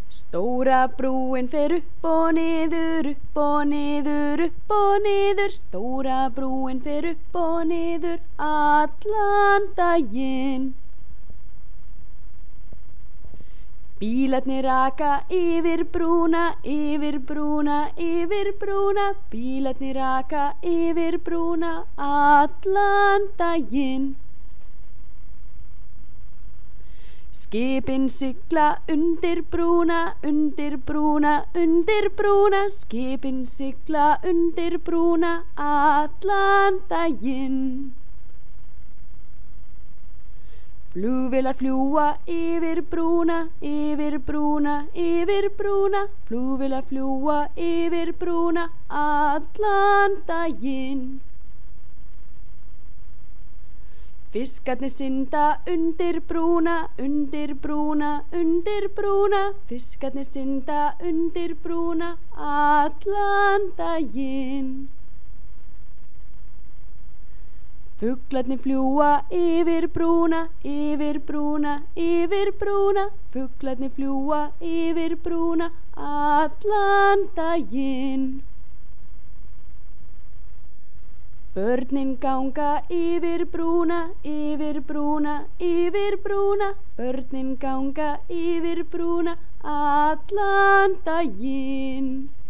Stóra brúin fer upp og niður, upp og niður, upp og niður. Stóra brúin fer upp og niður allan daginn. Bílarnir aka yfir brúna, yfir brúna, yfir brúna. Bílarnir aka yfir brúna allan daginn. Skipin sigla undir brúna, undir brúna, undir brúna. Skipin sigla undir brúna allan daginn. Flugvélar fljúga yfir brúna, yfir brúna, yfir brúna. Flugvélar fljúga yfir brúna allan daginn. Fiskarnir synda undir brúna, undir brúna, undir brúna. Fiskarnir synda undir brúna allan daginn. Fuglarnir fljúga yfir brúna, yfir brúna, yfir brúna. Fuglarnir fljúga yfir brúna allan daginn. Börnin ganga yfir brúna, yfir brúna, yfir brúna. Börnin ganga yfir brúna allan daginn.